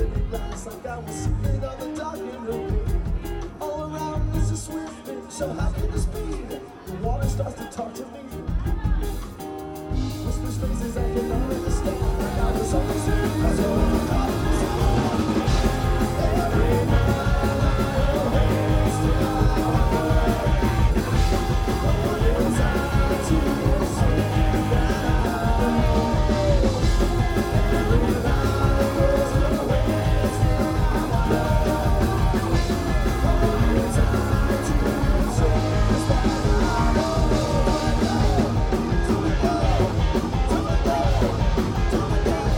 pretty lights like I was sitting on the dock in the bay. All around is a swift wind, so happy the speed. The water starts to talk to me. Whispers faces I cannot understand. Like I was on the same as all every night I go haste to my heart. What is I to say that I know? Every night goes to waste in my heart. What is I to say that I know? To the go, to the go, to the go.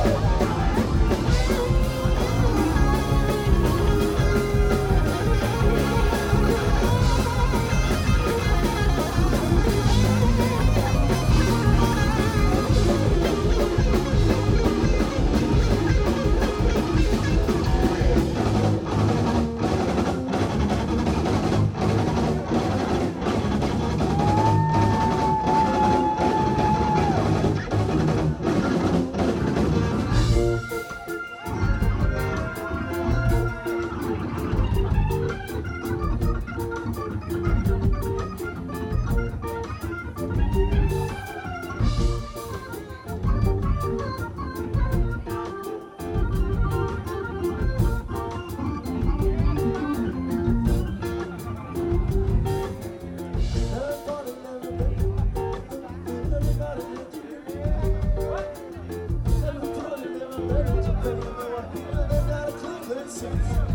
Never thought it never better to pay. Never got a clue, let's see.